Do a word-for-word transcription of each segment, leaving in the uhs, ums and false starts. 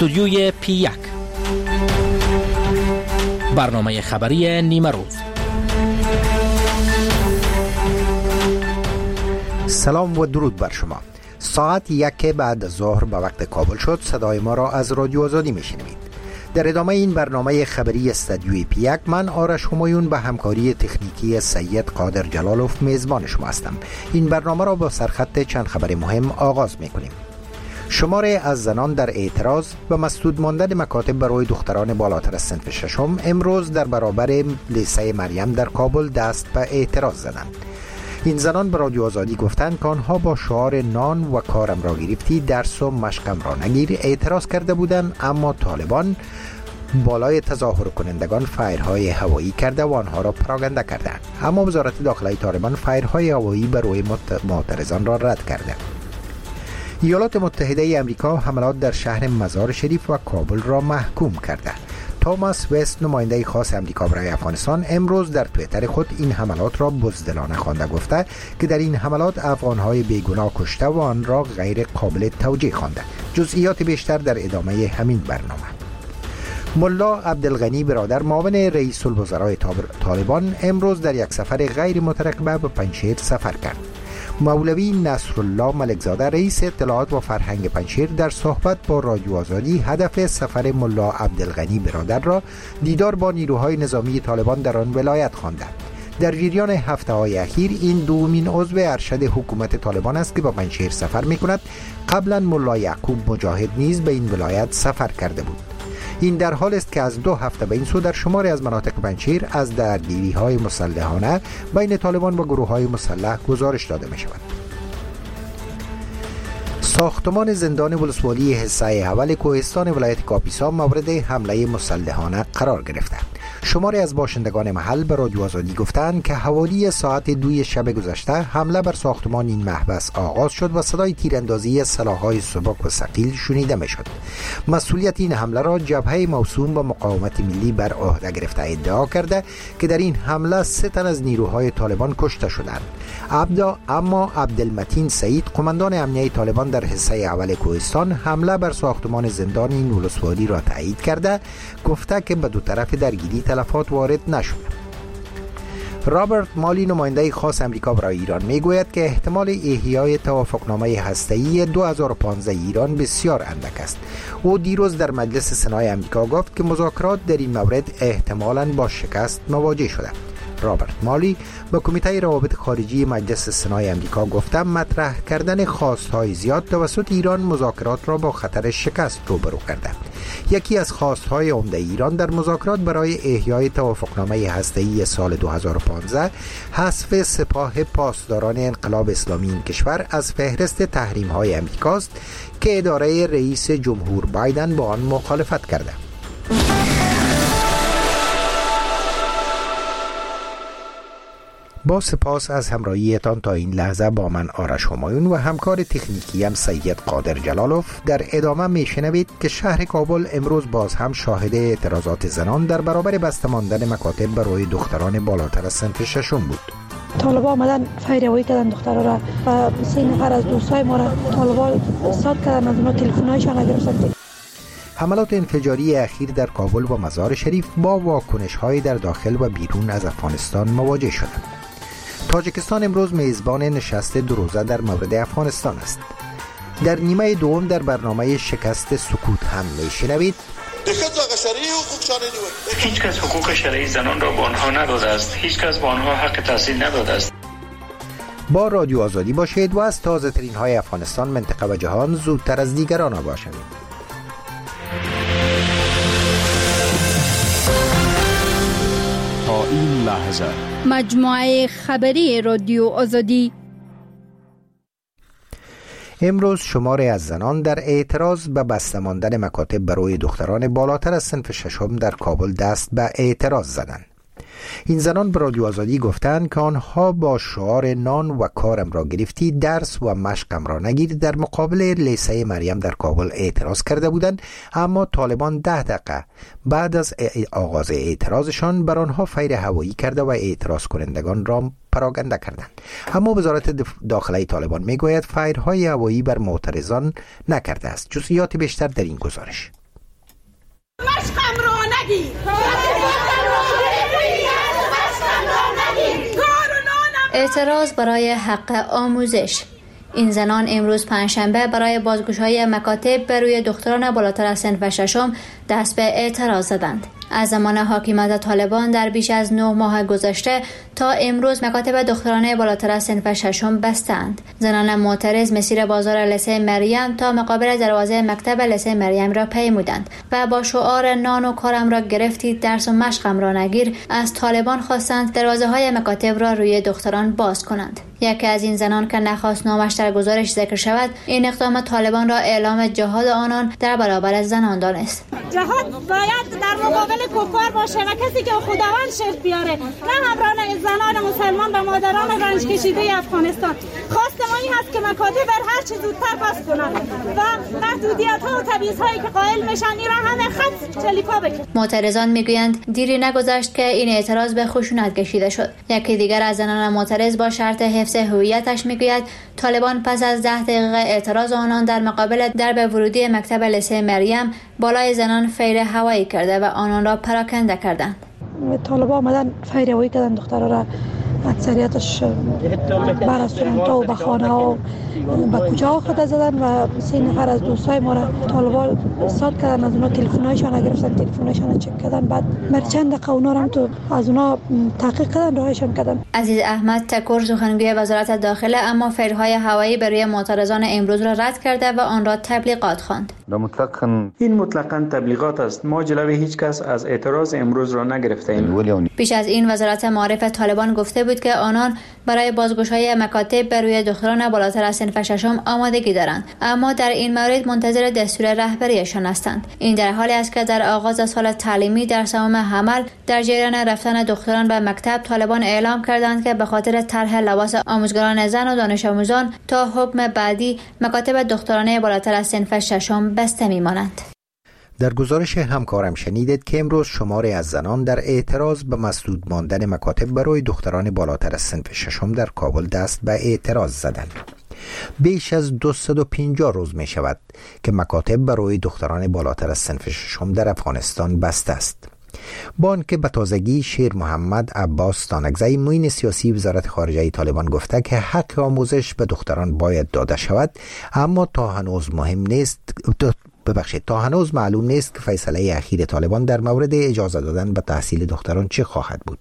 استودیوی پی یک، برنامه خبری نیمه روز. سلام و درود بر شما. ساعت یک بعد از ظهر به وقت کابل شد. صدای ما را از رادیو آزادی میشنوید. در ادامه این برنامه خبری استودیوی پی یک، من آرش همایون به همکاری تکنیکی سید قادر جلالوف میزبان شما هستم. این برنامه را با سرخط چند خبر مهم آغاز میکنیم. شماری از زنان در اعتراض به مسدود ماندن مکاتب برای دختران بالاتر از صنف ششم امروز در برابر لیسه مریم در کابل دست به اعتراض زدند. این زنان به رادیو آزادی گفتند که آنها با شعار نان و کارم را گرفتی، درس و مشقم را نگیر اعتراض کرده بودند، اما طالبان بالای تظاهر کنندگان فایرهای هوایی کرده و آنها را پراگنده کردند. اما وزارت داخلی طالبان فایرهای هوایی بر روی معترضان را رد کرده. ایالات متحده ای آمریکا حملات در شهر مزار شریف و کابل را محکوم کرده. توماس وست، نماینده خاص آمریکا برای افغانستان، امروز در توییتر خود این حملات را بزدلانه خوانده، گفته که در این حملات افغانهای بیگناه کشته و آن را غیر قابل توجیه خوانده. جزئیات بیشتر در ادامه همین برنامه. ملا عبدالغنی برادر، معاون رئیس الوزراء طالبان، امروز در یک سفر غیر مترقبه به پنجشیر سفر کرد. مولوی نصرالله ملکزاده، رئیس اطلاعات و فرهنگ پنجشیر، در صحبت با رادیو آزادی هدف سفر ملا عبدالغنی برادر را دیدار با نیروهای نظامی طالبان در آن ولایت خوانده. در جریان هفته های اخیر این دومین عضو ارشد حکومت طالبان است که با پنجشیر سفر می کند. قبلا ملا یعقوب مجاهد نیز به این ولایت سفر کرده بود. این در حال است که از دو هفته به این سو در شماری از مناطق پنجشیر از درگیری‌های مسلحانه بین طالبان و گروه‌های مسلح گزارش داده می‌شود. ساختمان زندان ولسوالی حصه اول کوهستان ولایت کاپیسا مورد حمله مسلحانه قرار گرفته. شماری از باشندگان محل به رادیو آزادی گفتند که حوالی ساعت دوی شب گذشته حمله بر ساختمان این محبس آغاز شد و صدای تیراندازی سلاح‌های سبک و ثقیل شنیده می‌شد. مسئولیت این حمله را جبهه موسوم به مقاومت ملی بر عهده گرفته ادعا کرده که در این حمله سه تن از نیروهای طالبان کشته شدند. عبدا اما عبدالمتین سعید، قماندان امنیه طالبان در حصه اول کوهستان، حمله بر ساختمان زندان این ولسوالی را تایید کرده، گفته که به دو طرف درگیری تلفات وارد نشده. رابرت مالی، نماینده خاص آمریکا برای ایران، میگوید که احتمال احیای توافقنامه هسته‌ای دو هزار و پانزده ایران بسیار اندک است. او دیروز در مجلس سنای آمریکا گفت که مذاکرات در این مورد احتمالاً با شکست مواجه شده. رابرت مالی به کمیته روابط خارجی مجلس سنای آمریکا گفته مطرح کردن خواست‌های زیاد توسط ایران مذاکرات را با خطر شکست روبرو کرده. یکی از خواست‌های عمده ایران در مذاکرات برای احیای توافقنامه هسته‌ای سال دو هزار و پانزده حذف سپاه پاسداران انقلاب اسلامی این کشور از فهرست تحریم‌های آمریکاست که اداره رئیس جمهور بایدن با آن مخالفت کرده. با سپاس از همراهیتان تا این لحظه با من آرش همایون و همکار تکنیکیم سید قادر جلالوف. در ادامه میشنوید که شهر کابل امروز باز هم شاهد اعتراضات زنان در برابر بسته ماندن مکاتب برای دختران بالاتر از صنف ششم بود. طالبا آمدن فایرهوایی کردن دخترها را و سه نفر از دوستای ما را طالبا ساد کردن، از اونا تلفن‌هایشان را گرفتن. حملات انفجاری اخیر در کابل و مزار شریف با واکنش‌های در داخل و بیرون از افغانستان مواجه شدند. تاجیکستان امروز میزبان نشست دو روزه در مورد افغانستان است. در نیمه دوم در برنامه شکست سکوت هم میشنوید هیچ کس حقوق شرعی زنان را به آنها نداده است. هیچ کس به آنها حق تحصیل نداده است. با رادیو آزادی باشید و از تازه ترین های افغانستان، منطقه و جهان زودتر از دیگران آگاه شوید. تا این لحظه مجموعه خبری رادیو آزادی. امروز شماری از زنان در اعتراض به بسته ماندن مکاتب برای دختران بالاتر از صنف ششم در کابل دست به اعتراض زدند. این زنان به رادیو آزادی گفتند که آنها با شعار نان و کارم را گرفتی، درس و مشقم را نگیر در مقابل لیسه مریم در کابل اعتراض کرده بودند، اما طالبان ده دقیقه بعد از آغاز اعتراضشان بر آنها فیر هوایی کرده و اعتراض کنندگان را پراگنده کردند. اما وزارت داخلی طالبان میگوید فایرهای هوایی بر معترضان نکرده است. جزئیات بیشتر در این گزارش. اعتراض برای حق آموزش. این زنان امروز پنجشنبه برای بازگشایی مکاتب بر روی دختران بالاتر از صنف ششم دست به اعتراض زدند. از زمان حاکمیت طالبان در بیش از نه ماه گذشته تا امروز مکاتب دخترانه بالاتر از صنف ششم بستند. زنان معترض مسیر بازار لسه مریم تا مقابل دروازه مکتب لسه مریم را پیمودند و با شعار نان و کارم را گرفتید درس و مشقم را نگیر از طالبان خواستند دروازه های مکاتب را روی دختران باز کنند. یکی از این زنان که نخواست نامش در گزارش ذکر شود این اقدام طالبان را اعلام جهاد آنان در برابر زنان دانست. جهاد باید در مقابل کفار باشه و کسی که خداوند شرط بیاره، نه همراهان زنان مسلمان و مادران رنج کشیده افغانستان. خواست ما این هست که مکاتب بر هر چه زودتر باز کنند و محدودیت ها و تبعیض هایی که قائل میشن این را همه خط جلیپا بکنند. معترضان میگویند دیری نگذشت که این اعتراض به خشونت کشیده شد. یکی دیگر از زنان معترض با شرط حفظ هویتش میگوید طالبان پس از ده دقیقه اعتراض آنان در مقابل درب ورودی مکتب لسه مریم بالای زنان فیر هوایی کرده و آنان را پراکنده کردند. طالبان آمدن فیر هوایی کردن دخترها را، اکثریتش برسونن تا و به خانه ها به کوچه ها خود زدن و سه نفر از دوستای ما را طالبان استاد کردن، از اونا تلفن‌هایشان گرفتن، تلفن‌هایشان چک کردن، بعد بر چند دقیقه اونا هم تو از اونا تحقیق کردن، راهشان کردن. عزیز احمد تکور سخنگوی وزارت داخله اما فیرهای هوایی برای معترضان امروز را رد کرده و آن را تبلیغات خواند. این مطلقاً تبلیغات است. ما جلوی هیچ کس از اعتراض امروز را نگرفتیم. پیش از این وزارت معارف طالبان گفته بود که آنان برای بازگشایی مکاتب بر روی دختران بالاتر از صنف ششم آمادگی دارند، اما در این مورد منتظر دستور رهبریشان هستند. این در حالی است که در آغاز سال تعلیمی در سوم حمل در جریان رفتن دختران به مکتب طالبان اعلام کردند که به خاطر طرح لباس آموزگاران زن و دانش آموزان تا حکم بعدی مکاتب دخترانه بالاتر از صنف ششم بسته میمانند. در گزارش همکارم شنیدید که امروز شماری از زنان در اعتراض به مسدود ماندن مکاتب برای دختران بالاتر از صنف ششم در کابل دست به اعتراض زدند. بیش از دویست و پنجاه روز می شود که مکاتب برای دختران بالاتر از صنف ششم در افغانستان بسته است. با آنکه به تازگی شیر محمد عباس تانکزی معین سیاسی وزارت خارجه طالبان گفته که حق آموزش به دختران باید داده شود، اما تا هنوز مهم نیست ببخشید تا هنوز معلوم نیست که فیصله اخیر طالبان در مورد اجازه دادن به تحصیل دختران چه خواهد بود.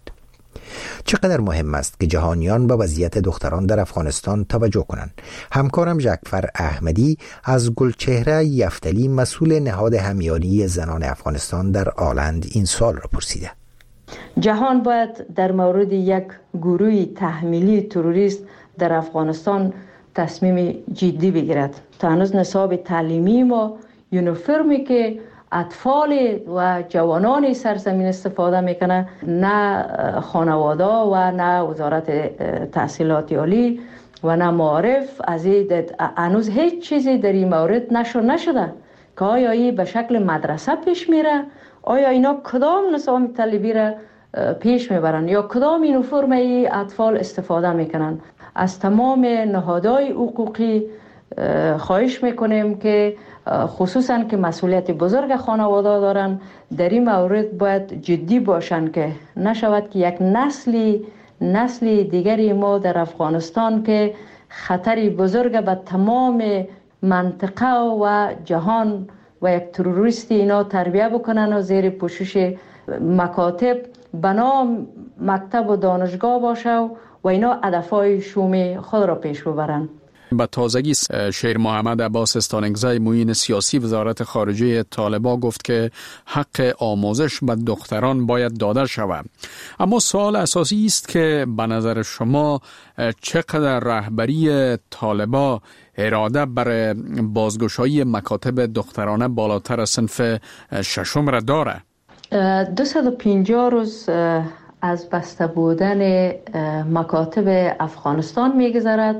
چقدر مهم است که جهانیان به وضعیت دختران در افغانستان توجه کنند. همکارم جعفر احمدی از گلچهره یفتلی مسئول نهاد همیاری زنان افغانستان در آلند این سال را پرسیده. جهان باید در مورد یک گروه تحمیلی تروریست در افغانستان تصمیم جدی بگیرد. تا هنوز نصاب تعلیمی ما یونیفرمی که اطفال و جوانان سرزمین استفاده میکنه، نه خانواده و نه وزارت تحصیلات عالی و نه معارف از این هنوز هیچ چیزی در این مورد نشر نشده که آیا این به شکل مدرسه پیش میره، آیا اینا کدام نظام طالبی را پیش میبرن یا کدام یونیفرم ای اطفال استفاده میکنن. از تمام نهادهای حقوقی خواهش میکنیم که خصوصا که مسئولیت بزرگ خانواده دارن در این مورد باید جدی باشن که نشود که یک نسلی نسل دیگری ما در افغانستان که خطری بزرگ به تمام منطقه و جهان و یک تروریستی اینا تربیه بکنن و زیر پوشش مکاتب بنام مکتب و دانشگاه باشه و اینا هدفهای شوم خود را پیش ببرن. با تازگی شیر محمد عباس تانکزی معین سیاسی وزارت خارجه طالبان گفت که حق آموزش به دختران باید داده شود. اما سوال اساسی است که به نظر شما چقدر رهبری طالبان اراده بر بازگشایی مکاتب دخترانه بالاتر از صنف ششم را داره؟ دویست و پنجاه روز از بسته بودن مکاتب افغانستان میگذرد.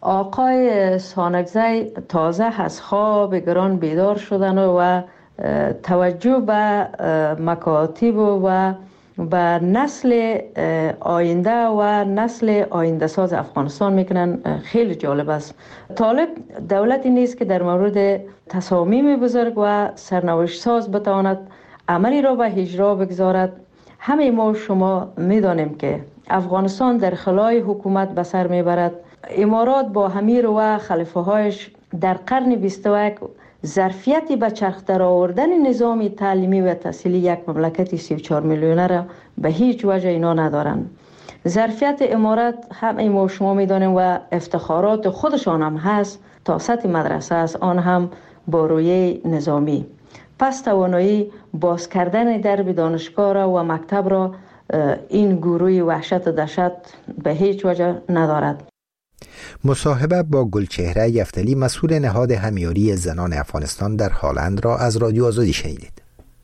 آقای سانکزی تازه از خواب گران بیدار شدن و توجه به مکاتب و به نسل آینده و نسل آینده ساز افغانستان میکنن. خیلی جالب است. طالب دولتی نیست که در مورد تصامیم بزرگ و سرنوشت ساز بتواند عملی را به اجرا بگذارد. همه ما شما می‌دانیم که افغانستان در خلای حکومت به سر میبرد. امارات با امیر و خلیفه هایش در قرن بیست و یک ظرفیتی به چرخ در آوردن نظام تعلیمی و تحصیلی یک مملکت سی و چهار میلیونه را به هیچ وجه اینا ندارند. ظرفیت امارات همه ما شما میدانیم و افتخارات خودشان هم هست. تا سطح مدرسه است، آن هم با روی نظامی. پس توانایی باز کردن درب دانشگاه را و مکتب را این گروه وحشت و دهشت به هیچ وجه ندارد. مصاحبه با گلچهره یفتلی، مسئول نهاد همیاری زنان افغانستان در هالند را از رادیو آزادی شنیدید.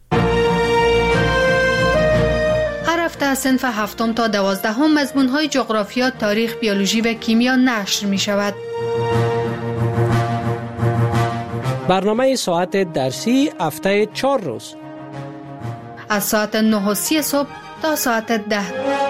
هر هفته صنف هفتم تا دوازدهم مضمون‌های جغرافیا، تاریخ، بیولوژی و کیمیا نشر می شود. برنامه ساعت درسی هفته چهار روز از ساعت نه و سی صبح تا ساعت ده.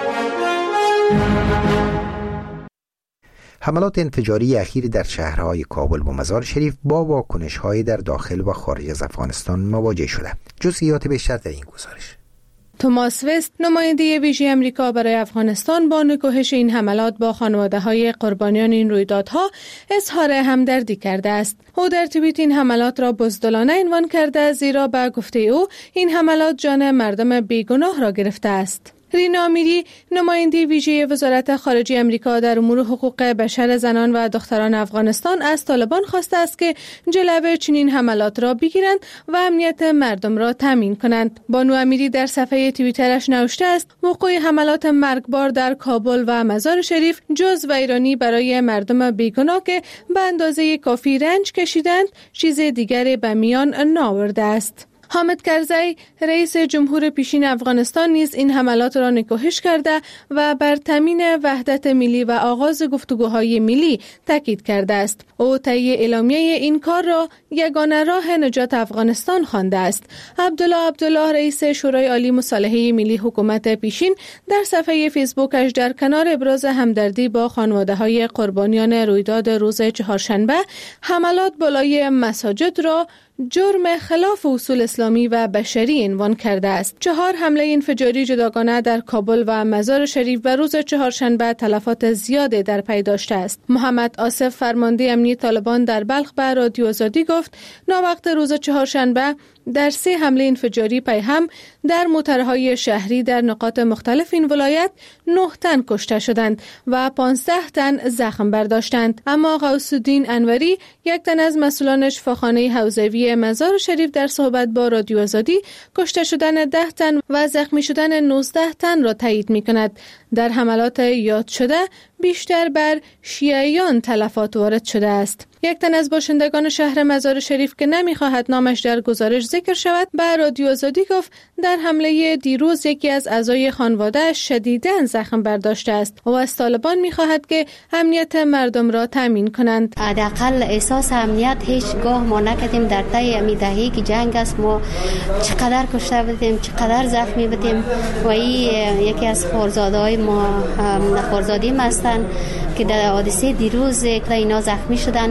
حملات انفجاری اخیر در شهرهای کابل و مزار شریف با واکنش‌های در داخل و خارج از افغانستان مواجه شده. جزئیات بیشتر در این گزارش. توماس وست، نماینده ویژه امریکا برای افغانستان، با نکوهش این حملات با خانواده‌های قربانیان این رویدادها اظهار همدردی کرده است. او در توییت این حملات را بزدلانه عنوان کرده، زیرا به گفته او این حملات جان مردم بیگناه را گرفته است. رینا امیری، نماینده ویژه وزارت خارجه امریکا در امور حقوق بشر زنان و دختران افغانستان، از طالبان خواسته است که جلوه چنین حملات را بگیرند و امنیت مردم را تامین کنند. بانو امیری در صفحه توییترش نوشته است: وقوع حملات مرگبار در کابل و مزار شریف جز ویرانی برای مردم بیگناه که به اندازه کافی رنج کشیدند، چیز دیگری به میان نآورده است. حامد کرزی، رئیس جمهور پیشین افغانستان، نیز این حملات را نکوهش کرده و بر تامین وحدت ملی و آغاز گفتگوهای ملی تاکید کرده است. او طی اعلامیه این کار را یگانه راه نجات افغانستان خوانده است. عبدالله عبدالله، رئیس شورای عالی مصالحه ملی حکومت پیشین، در صفحه فیسبوکش در کنار ابراز همدردی با خانواده‌های قربانیان رویداد روز چهارشنبه حملات بالای مساجد را جرم خلاف اصول اسلامی و بشری عنوان کرده است. چهار حمله انفجاری جداگانه در کابل و مزار شریف و روز چهارشنبه تلفات زیاده در پی داشته است. محمد آصف، فرمانده امنی طالبان در بلخ، به رادیو آزادی گفت ناوقت روز چهارشنبه در سه حمله انفجاری پی هم در موترهای شهری در نقاط مختلف این ولایت نه تن کشته شدند و پانزده تن زخم برداشتند. اما غوث الدین انوری، یک تن از مسئولان شفاخانه حوزوی مزار شریف، در صحبت با رادیو آزادی کشته شدن ده تن و زخمی شدن نوزده تن را تایید می کند. در حملات یاد شده بیشتر بر شیعیان تلفات وارد شده است. یک تن از باشندگان شهر مزار شریف که نمیخواهد نامش در گزارش ذکر شود، به رادیو آزادی گفت در حمله دیروز یکی از اعضای خانواده شدیداً زخم برداشته است و از طالبان میخواهد که امنیت مردم را تامین کنند. حداقل احساس امنیت هیچگاه ما نکردیم. در طی میدهی که جنگ است ما چقدر کشته بودیم، چقدر زخمی بودیم و این یکی از خورزادهای ما خورزادی هستند که در حادثه دیروز که اینا زخمی شدن.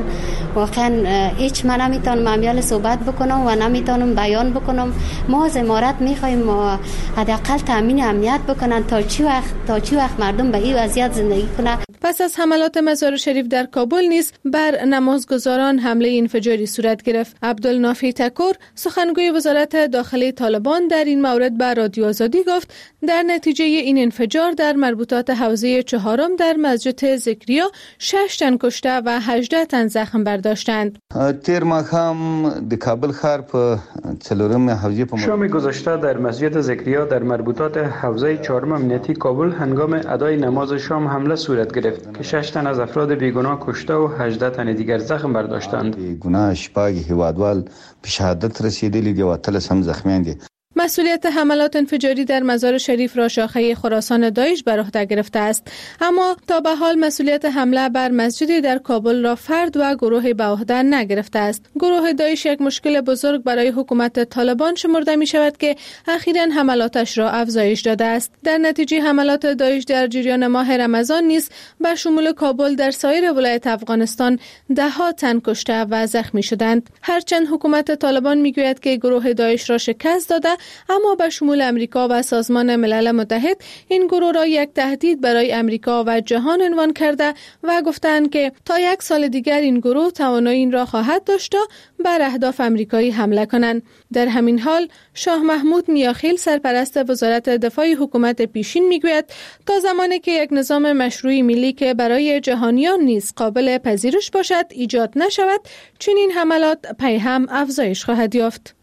واقعا هیچ من نمیتونم امیال صحبت بکنم و نمیتونم بیان بکنم. ما از امارت میخوایم حداقل تامین امنیت بکنن تا چی وقت تا چی وقت مردم به این وضعیت زندگی کنه. پس از حملات مزار شریف در کابل نیز بر نمازگزاران حمله انفجاری صورت گرفت. عبدالنافی تکور، سخنگوی وزارت داخلی طالبان، در این مورد به رادیو آزادی گفت در نتیجه این انفجار در مربوطات حوزه چهارم در مسجد ذکریا شش تن کشته و هجده تن زخم برداشتند. تیر ماخام د کابل ښار په څلورم حوزه په شام گذشته در مسجد ذکریا در مربوطات حوزه چهارم امنیتی کابل هنگام ادای نماز شام حمله صورت گرفت که شش تن از افراد بیگناه کشته و هجده تن دیگر زخم برداشتند. بیگناه شپږ هیوادوال به شهادت رسیدلی دي او تلس هم زخمیان دي. مسئولیت حملات انفجاری در مزار شریف را شاخه خراسان داعش بر عهده گرفته است، اما تا به حال مسئولیت حمله بر مسجدی در کابل را فرد و گروه به عهده نگرفته است. گروه داعش یک مشکل بزرگ برای حکومت طالبان شمرده می شود که اخیراً حملاتش را افزایش داده است. در نتیجه حملات داعش در جریان ماه رمضان نیز به شمول کابل در سایر ولایت افغانستان ده ها تن کشته و زخمی شدند. هرچند حکومت طالبان می گوید که گروه داعش را شکست داده اما به شمول امریکا و سازمان ملل متحد این گروه را یک تهدید برای امریکا و جهان عنوان کرده و گفتند که تا یک سال دیگر این گروه توانایی این را خواهد داشت تا بر اهداف امریکایی حمله کنند. در همین حال شاه محمود میاخیل سرپرست وزارت دفاع حکومت پیشین میگوید تا زمانی که یک نظام مشروعی ملی که برای جهانیان نیز قابل پذیرش باشد ایجاد نشود، چنین حملات پی هم افزایش خواهد یافت.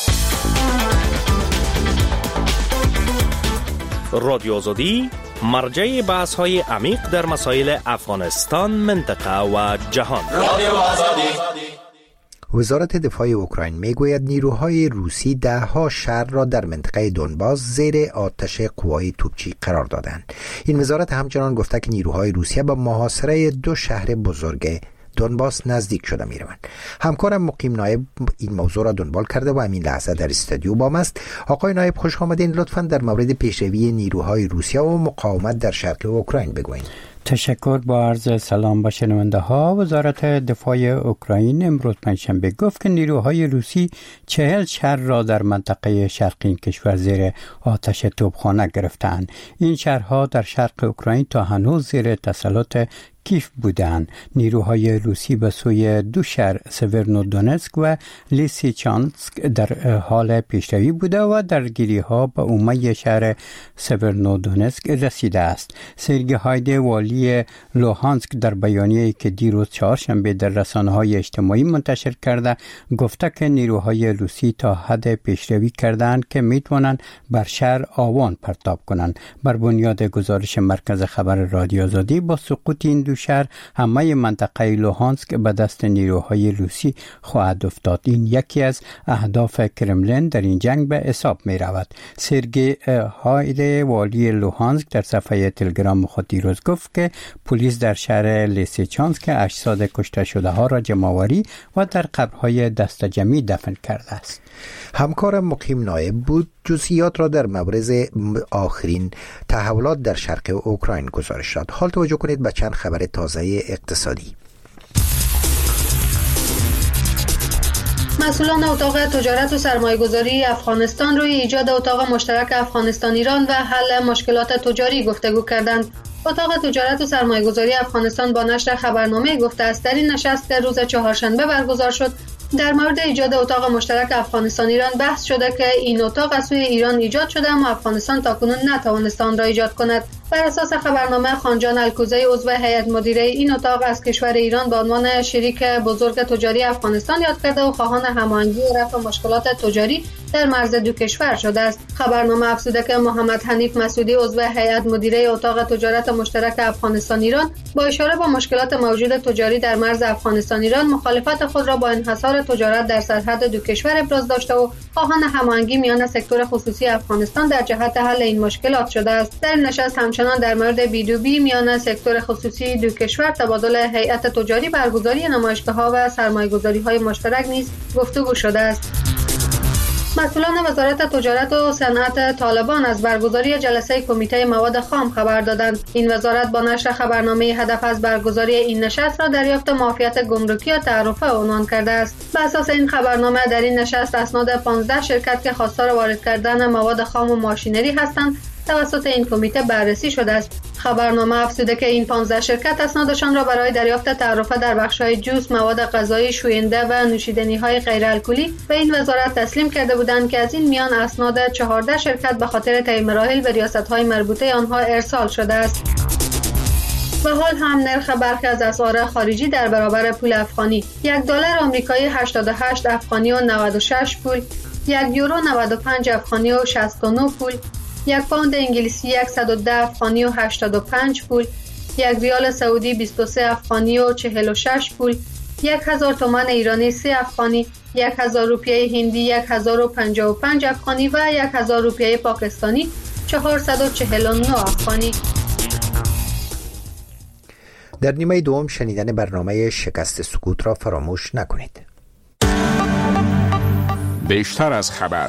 رادیو آزادی مرجع بحث های عمیق در مسائل افغانستان، منطقه و جهان. رادیو آزادی. وزارت دفاع اوکراین میگوید نیروهای روسی ده ها شهر را در منطقه دونباس زیر آتش قوای توپچی قرار دادند. این وزارت همچنان گفته که نیروهای روسیه با محاصره دو شهر بزرگ دونباس نزدیک شده می روند. همکارم مقیم نایب این موضوع را دنبال کرده و همین لحظه در استودیو با ماست. آقای نایب خوش آمدین. لطفاً در مورد پیشروی نیروهای روسیه و مقاومت در شرق اوکراین بگویید. تشکر. با عرض سلام به شنونده ها. وزارت دفاع اوکراین امروز پنجشنبه گفت که نیروهای روسی چهل شهر را در منطقه شرقی کشور زیر آتش توپخانه گرفتند. این شهرها در شرق اوکراین تا هنوز زیر تسلط کیف بودند. نیروهای روسی به سوی دو شهر سورنودونتسک و لیسیچانسک در حال پیشروی بوده و درگیری ها به عمومی شهر سورنودونتسک رسیده است. سرگی هایده والی لوهانسک در بیانیه‌ای که دیروز چهارشنبه در رسانه‌های اجتماعی منتشر کرده گفته که نیروهای روسی تا حد پیشروی کردند که میتوانند بر شهر آوان پرتاب کنند. بر بنیاد گزارش مرکز خبر رادیو آزادی با سقوط این دو شهر همه منطقه لوهانسک به دست نیروهای روسی خواهد افتاد. این یکی از اهداف کرملین در این جنگ به حساب می رود. سرگی هایده والی لوهانسک در صفحه تلگرام خود دیروز گفت که پلیس در شهر لیسیچانسک اجساد کشته شده ها را جمع‌آوری و در قبرهای دست جمعی دفن کرده است. همکارم مقیم نایب بود. جزئیات را در مورد آخرین تحولات در شرق اوکراین گزارش داد. حال توجه کنید به چند خبر تازه اقتصادی. مسئولان اتاق تجارت و سرمایه‌گذاری افغانستان روی ایجاد اتاق مشترک افغانستان ایران و حل مشکلات تجاری گفتگو کردند. اتاق تجارت و سرمایه‌گذاری افغانستان با نشر خبرنامه گفته است در این نشست که روز چهارشنبه برگزار شد در مورد ایجاد اتاق مشترک افغانستان ایران بحث شده که این اتاق از سوی ایران ایجاد شده اما افغانستان تاکنون نتوانست آن را ایجاد کند. بر اساس خبرنامه خانجان الکوزی عضو هیئت مدیره این اتاق از کشور ایران به عنوان شریک بزرگ تجاری افغانستان یاد کرده و خواهان هماهنگی و رفع مشکلات تجاری در مرز دو کشور شده است. خبرنامه افزوده که محمد حنیف مسعودی عضو هیئت مدیره اتاق تجارت مشترک افغانستان ایران با اشاره به مشکلات موجود تجاری در مرز افغانستان ایران مخالفت خود را با انحصار تجارت در سرحد دو کشور ابراز داشته و خواهان هماهنگی میان سکتور خصوصی افغانستان در جهت حل این مشکلات شده است. در نشست همچنان در مورد بی دو بی میان سکتور خصوصی دو کشور، تبادل هیئت تجاری، برگزاری نمایشگاه‌ها و سرمایه‌گذاری‌های مشترک نیز گفتگو شده است. مسئولان وزارت تجارت و صنعت طالبان از برگزاری جلسه کمیته مواد خام خبر دادند. این وزارت با نشر خبرنامه هدف از برگزاری این نشست را دریافت معافیت گمرکی و تعرفه عنوان کرده است. بر اساس این خبرنامه در این نشست اسناد پانزده شرکت که خواستار وارد کردن مواد خام و ماشینری هستند توسط این کمیته بررسی شده است. خبرنامه افزوده که این پانزده شرکت اسنادشان را برای دریافت تعرفه در بخش‌های جوس، مواد غذایی، شوینده و نوشیدنی‌های غیر الکلی به این وزارت تسلیم کرده بودند که از این میان اسناد چهارده شرکت به خاطر طی مراحل به ریاست‌های مربوطه آنها ارسال شده است. و حال هم نرخ برخی از اسعار خارجی در برابر پول افغانی: یک دلار آمریکایی هشتاد و هشت افغانی و نود و شش پول، یک یورو نود و پنج افغانی و شصت و نه پول، یک پوند انگلیسی صد و ده افغانی و هشتاد و پنج پول، یک ریال سعودی بیست و سه افغانی و چهل و شش پول، یک هزار تومان ایرانی سه افغانی، یک هزار روپیه هندی یک هزار و پنجاه و پنج افغانی و یک هزار روپیه پاکستانی چهارصد و چهل و نه افغانی. در نیمه دوم شنیدن برنامه شکست سکوت را فراموش نکنید. بیشتر از خبر.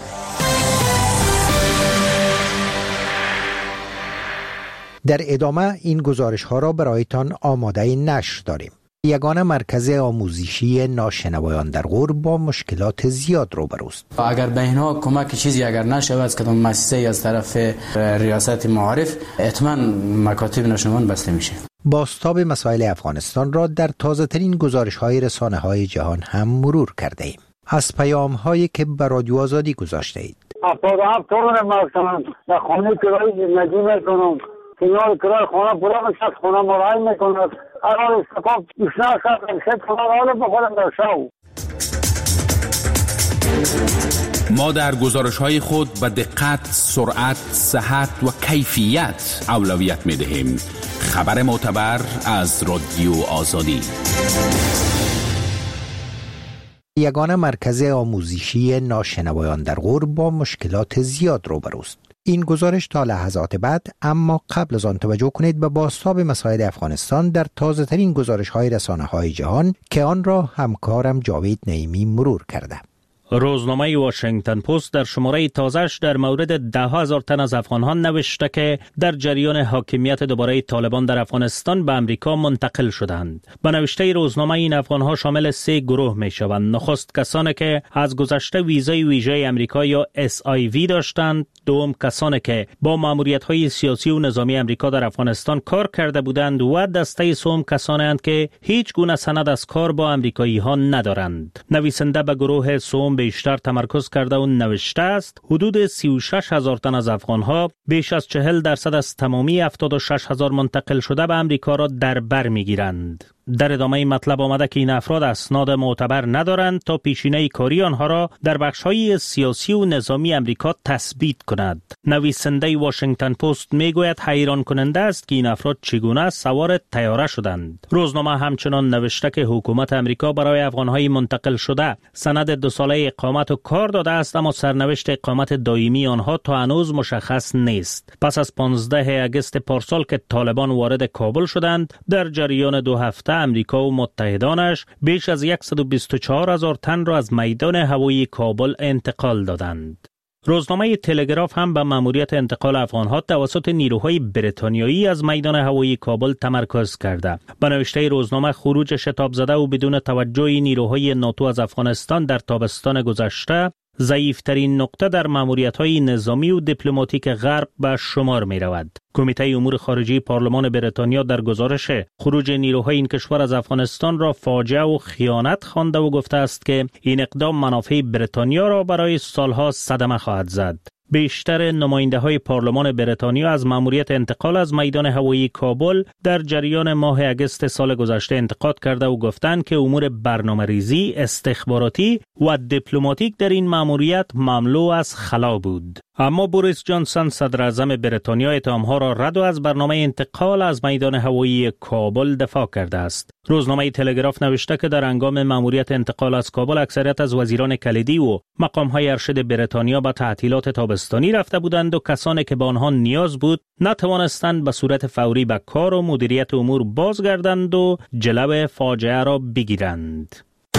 در ادامه این گزارش ها را برایتان آماده نشر داریم. یگانه مرکز آموزشی ناشنوایان در غور با مشکلات زیاد روبروست. اگر به اینها کمک چیزی اگر نشود از کدام مؤسسه از طرف ریاست معارف، حتما مکاتب ناشنوایان بسته میشه. بازتاب مسائل افغانستان را در تازه ترین گزارش های رسانه های جهان هم مرور کرده ایم. از پیام هایی که به رادیو آزادی گذاشته اید. هفتاد و هفت تورن مارکتان در خانه کرای زندگی میکنم. کنار کرای خانه پورا میشد، خانه مرای میکند. اگر استفاق اشنا شد امشد خانه را بخورم در شو. ما در گزارش های خود به دقت، سرعت، صحت و کیفیت اولویت می دهیم. خبر معتبر از رادیو آزادی. یگانه مرکز آموزشی ناشنوایان در غور با مشکلات زیاد روبروست. این گزارش تا لحظات بعد، اما قبل از آن توجه کنید به بازتاب مسائل افغانستان در تازه ترین گزارش های رسانه های جهان که آن را همکارم جاوید نعیمی مرور کرده. روزنامه واشنگتن پست در شماره تازه‌اش در مورد ده هزار تن از افغان‌ها نوشته که در جریان حاکمیت دوباره طالبان در افغانستان به امریکا منتقل شدند. به نوشته روزنامه این افغان‌ها شامل سه گروه می‌شوند. نخست کسانی که از گذشته ویزای ویژه امریکا یا اس آی وی داشتند، دوم کسانی که با ماموریت‌های سیاسی و نظامی امریکا در افغانستان کار کرده بودند و دسته سوم کسانی اند که هیچ گونه سند از کار با امریکایی‌ها ندارند. نویسنده به گروه سوم بیشتر تمرکز کرده و نوشته است حدود سی و شش هزار تن از افغان‌ها، بیش از چهل درصد از تمامی هفتاد و شش هزار منتقل شده به امریکا را در بر می‌گیرند. در ادامه مطلب آمده که این افراد اسناد معتبر ندارند تا پیشینه کاری آنها را در بخش‌های سیاسی و نظامی امریکا تثبیت کند. نویسنده واشنگتن پست میگوید حیران کننده است که این افراد چگونه سوار طیاره شدند. روزنامه همچنان نوشته که حکومت امریکا برای افغان‌های منتقل شده سند دو ساله اقامت و کار داده است، اما سرنوشت اقامت دائمی آنها تا هنوز مشخص نیست. پس از پانزده آگوست پارسال که طالبان وارد کابل شدند، در جریان دو هفته امریکا و متحدانش بیش از صد و بیست و چهار هزار تن را از میدان هوایی کابل انتقال دادند. روزنامه تلگراف هم به ماموریت انتقال افغان‌ها توسط نیروهای بریتانیایی از میدان هوایی کابل تمرکز کرده. به نوشته روزنامه خروج شتاب زده و بدون توجه نیروهای ناتو از افغانستان در تابستان گذشته ضعیفترین نقطه در ماموریت‌های نظامی و دیپلماتیک غرب به شمار می‌رود. کمیته امور خارجه پارلمان بریتانیا در گزارش خروج نیروهای این کشور از افغانستان را فاجعه و خیانت خوانده و گفته است که این اقدام منافع بریتانیا را برای سالها صدمه خواهد زد. بیشتر نماینده های پارلمان بریتانیا از ماموریت انتقال از میدان هوایی کابل در جریان ماه اگست سال گذشته انتقاد کرده و گفتند که امور برنامه‌ریزی، استخباراتی و دیپلماتیک در این ماموریت مملو از خلا بود. اما بوریس جانسون صدر اعظم بریتانیا اتهام‌ها را رد و از برنامه انتقال از میدان هوایی کابل دفاع کرده است. روزنامه تلگراف نوشته که در هنگام ماموریت انتقال از کابل اکثریت از وزیران کلیدی و مقام‌های ارشد بریتانیا به تعطیلات تابستانی رفته بودند و کسانی که به آنها نیاز بود نتوانستند به صورت فوری به کار و مدیریت امور بازگردند و جلو فاجعه را بگیرند.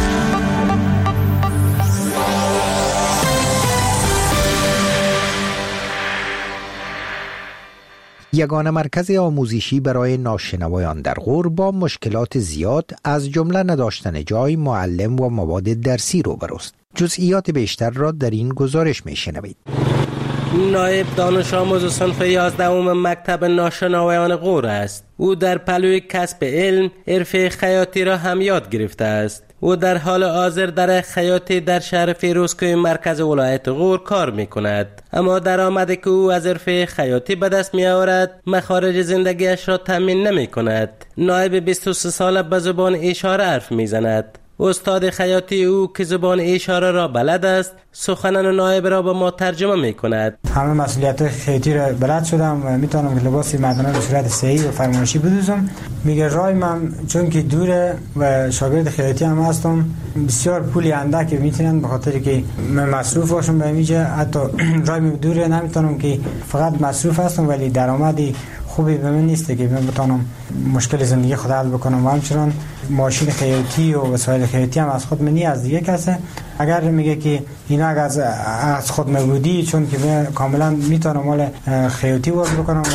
یگانه مرکز آموزشی برای ناشنوایان در غور با مشکلات زیاد از جمله نداشتن جای، معلم و مواد درسی روبروست. جزئیات بیشتر را در این گزارش میشنوید. نایب دانش آموز صنف یازدهم مکتب ناشنوایان غور است. او در پلوی کسب علم حرفه خیاطی را هم یاد گرفته است. او در حال حاضر در خیاطی در شهر فیروزکوه مرکز ولایت غور کار می کند، اما درآمدی که او از حرفه خیاطی به دست می آورد مخارج زندگیش را تامین نمی کند. نایب بیست و سه ساله به زبان اشاره حرف می زند. استاد خیاطی او که زبان اشاره را بلد است سخنان نایب را به ما ترجمه می کند. همه مسئولیت خیاطی را بلد شدم و میتونم که لباس مردانه به صورت صحیح و فرمایشی بدوزم. میگه رای من چون که دوره و شاگرد خیاطی هم هستم بسیار پولی اندک میتونن به خاطر که من مصروف باشم به میجه، حتی رای من دوره نمیتونم که فقط مصروف هستم ولی درآمدی خوبی به من نیست که من بتونم مشکل زندگی خود حل بکنم. و همچنان ماشین خیاطی و وسایل خیاطی هم از خود منی از دیگه کسه. اگر میگه که اینا از از خود مبودی چون که من کاملا میتونم مال خیاطی وارد بکنم و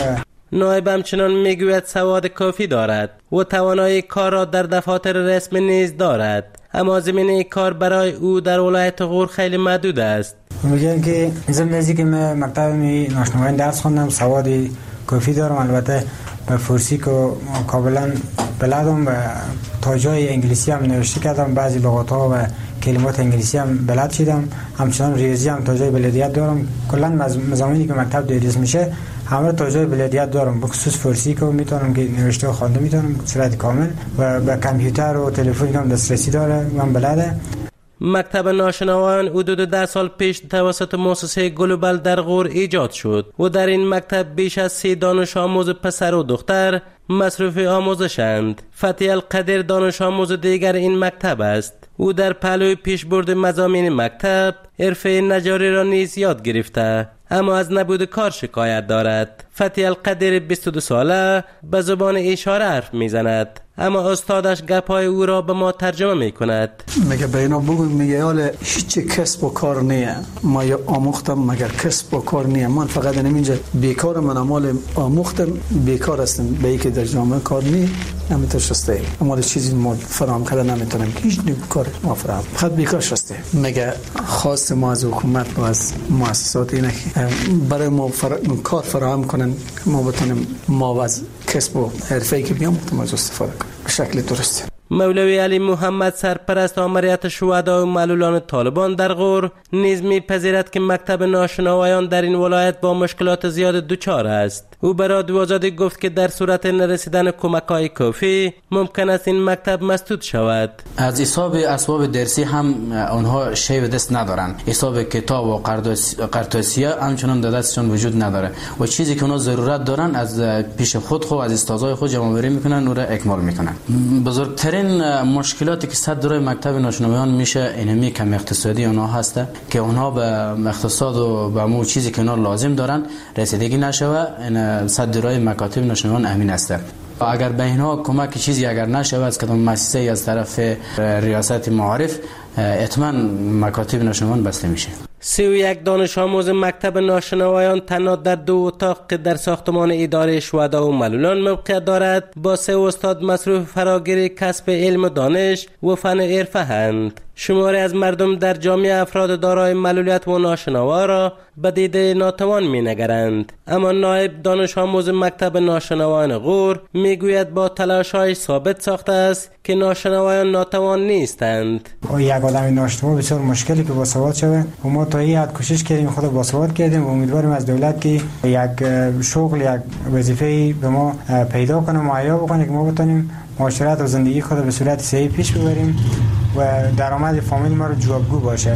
نایب همچنان میگوید سواد کافی دارد و توانایی کار را در دفاتر رسمی نیز دارد، اما زمینه کار برای او در ولایت غور خیلی محدود است. میگن که زمینه که من مکتب ناشناوایی درس خوندم، سواد کافی دارم، البته به فارسی که کاملا بلدم و تا جای انگلیسی هم نوشته کردم، بعضی لغات ها و کلمات انگلیسی هم بلد شدم، همچنان ریاضی هم تا جای بلدیت دارم. کلا مضامینی که مکتب تدریس میشه همه تا جای بلدیت دارم، به خصوص فارسی که میتونم که نوشته و خوانده میتونم صورت کامل، و به کامپیوتر و تلفن هم دسترسی داره، من بلده. مکتب ناشنوایان حدود ده سال پیش توسط مؤسسه گلوبال در غور ایجاد شد و در این مکتب بیش از سی دانش آموز پسر و دختر مصروف آموزشند. فتحی القدر دانش آموز دیگر این مکتب است. او در پهلوی پیشبرد مضامین مکتب حرفه نجاری را نیز یاد گرفته، اما از نبود کار شکایت دارد. فتحی القدر بیست و دو ساله به زبان اشاره حرف میزند، اما استادش گپای او را به ما ترجمه میکند. میگه به اینا بگو، میگه حالا هیچ کسب و کار نیه، ما یا آموختم مگر کسب و کار نیه، من فقط اینجا بیکار، من مال آموختم بیکار هستم، به اینکه در جامعه کار نی نمیتونه شسته، اما چیزی ما فراهم کرده نمیتونم، هیچ کار ما فراهم خود بیکار شسته. میگه خواست ما از حکومت و از مؤسسات اینه که برای ما فر... کار فراهم کنن، ما بتونیم ما از کسب و حرفه‌ای که بیاموختیم از استفاده کنیم به شکل درسته. مولوی علی محمد سرپرست آمریت شهدا و معلولان طالبان در غور نیز می‌پذیرد که مکتب ناشنوایان در این ولایت با مشکلات زیاد دچار است. او به رادیو آزادی گفت که در صورت نرسیدن کمک‌های کافی ممکن است این مکتب مسدود شود. از حساب اسباب درسی هم آنها شی به دست ندارن، حساب کتاب و قرطاسیه همچنان در دستشون وجود نداره و چیزی که اونها ضرورت دارن از پیش خود خود از استادای خود جمع‌آوری میکنن و را اکمال میکنن. بزرگترین مشکلاتی که صد درای مکتب ناشنوایان میشه اینمی کم اقتصادی اونها هسته که اونها به اقتصاد و به مو چیزی که اونها لازم دارن رسیدگی نشوه. این صد درای مکاتب ناشنوایان امین است. اگر به اینها کمک چیزی اگر نشود از کدام مؤسسه از طرف ریاست معارف، حتما مکاتب ناشنوایان بسته میشه. سی و یک دانش آموز مکتب ناشنوایان تنها در دو اتاق که در ساختمان اداره شهدا و معلولان موقعیت دارد با سه استاد مصروف فراگیری کسب علم و دانش و فن حرفه اند. شماری از مردم در جامعه افراد دارای معلولیت و ناشنوا را به دیده ناتوان می‌نگرند، اما نایب دانش آموز مکتب ناشنوایان غور میگوید با تلاش‌های ثابت ساخته است که ناشنوایان ناتوان نیستند. یک آدم ناشنوا بسیار مشکلی که باسواد شود و ما تا این حد کوشش کردیم خود باسواد کردیم و امیدواریم از دولت که یک شغل یک وظیفه‌ای به ما پیدا کنه، مهیا بکنه که ما بتونیم معاشرت و زندگی خود به صورت صحیح پیش ببریم و درآمد فامیل ما رو جوابگو باشه.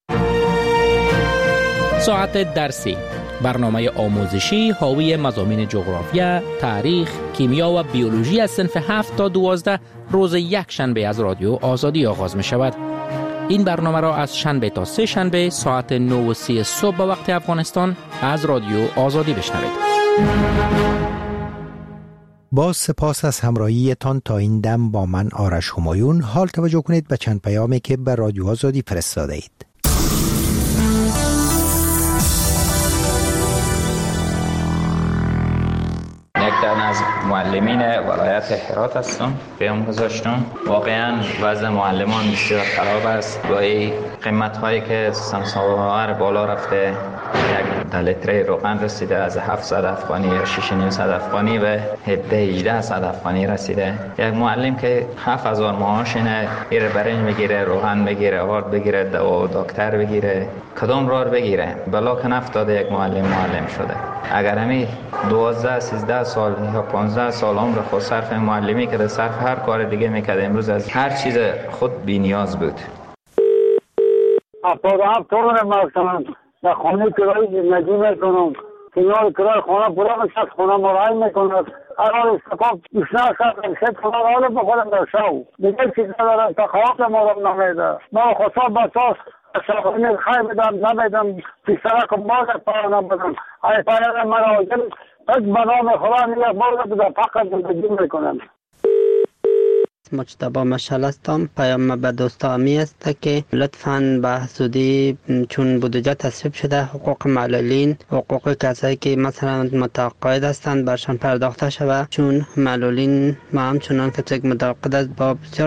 ساعت درسی، برنامه آموزشی حاوی مضامین جغرافیا، تاریخ، کیمیا و بیولوژی از صنف هفت تا دوازده روز یک شنبه از رادیو آزادی آغاز می شود. این برنامه را از شنبه تا سه شنبه ساعت نه و سی صبح به وقت افغانستان از رادیو آزادی بشنوید. با سپاس از همراهیتان تا این دم با من آرش همایون. حال توجه کنید به چند پیامی که به رادیو آزادی فرستاده اید. یک تن از معلمین ولایت هرات هستم، پیام گذاشتم. واقعا وضع معلمان بسیار خراب است. با این قیمت هایی که سمساوار بالا رفته، یک لیتر روغن رسیده از هفتصد افغانی یا شش و نیم صد افغانی به هجده صد افغانی رسیده. یک معلم که هفت هزار معاش اینه، ایر برنج بگیره، روغن بگیره، آرد بگیره، دوا دکتر بگیره، کدام راه بگیره؟ بلا که نفتاده یک معلم معلم شده. اگر همی دوازده سیزده سال یا پانزده سال عمر خود صرف معلمی که صرف هر کار دیگه میکرد، امروز از هر چیز خود بی نیاز بود. هفتاد و هفت تورن مکتبم در خانه کرایی زندگی میکنم، کنار کرای خانه پورا میشد، خانه مرای میکند. اگر استقاب اشنا شد شد خانه حالا بخورم در شو دیگه چیز ندارم، تا خواب مارم نمیده. ما خصوصا بساس شاقینی خواهی بدم نمیدم، پیسرک و مارد پایان بدم. ای پایان مرا آجل از بنام خدا نیست مارد بده فقط زندگی میکنم. مجتبی مشعل هستم. پیام به دوستامی است که لطفاً به زودی چون بودجه تصویب شده حقوق معلولین، حقوق کسایی که مثلا متقاعد هستند برشان پرداخته شود، چون معلولین ما همچنان که متقاعد است با بسیار